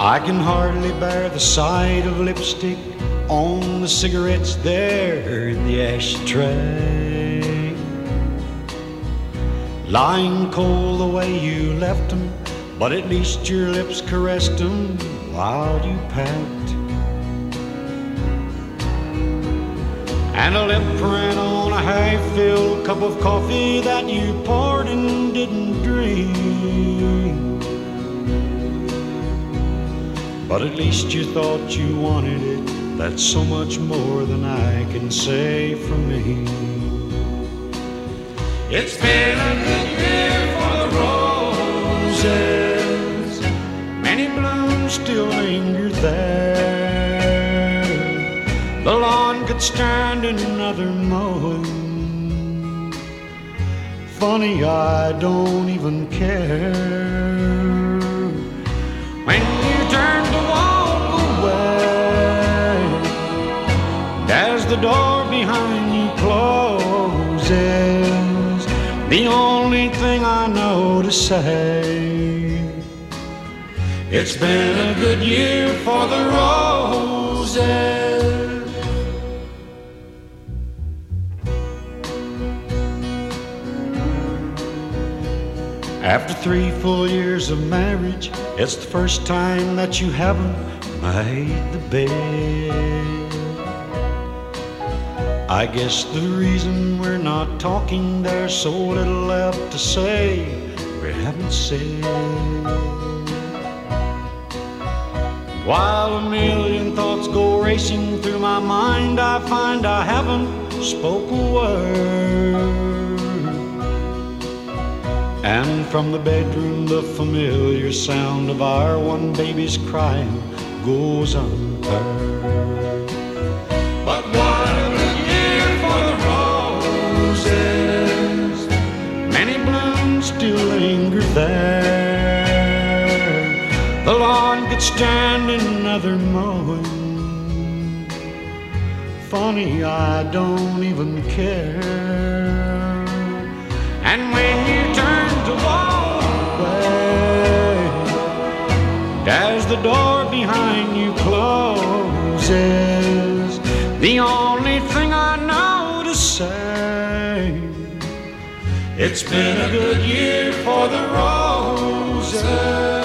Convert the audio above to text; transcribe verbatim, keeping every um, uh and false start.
I can hardly bear the sight of lipstick on the cigarettes there in the ashtray, lying cold the way you left them, but at least your lips caressed them while you packed. And a lip print on a half-filled cup of coffee that you poured and didn't drink. But at least you thought you wanted it. That's so much more than I can say for me. It's been a good year for the roses. Many blooms still linger there. The lawn could stand another mowing. Funny, I don't even care. When you turn to walk away, as the door behind you closes, the only thing I know to say, it's been a good year for the roses. After three full years of marriage, it's the first time that you haven't made the bed. I guess the reason we're not talking, there's so little left to say we haven't said. While a million thoughts go racing through my mind, I find I haven't spoke a word. And from the bedroom, the familiar sound of our one baby's crying goes unheard. But what a good year for the roses. Many blooms still linger there. The lawn could stand another mowing. Funny, I don't even care. And when you turn to walk away, as the door behind you closes, the only thing I know to say, it's been a good year for the roses.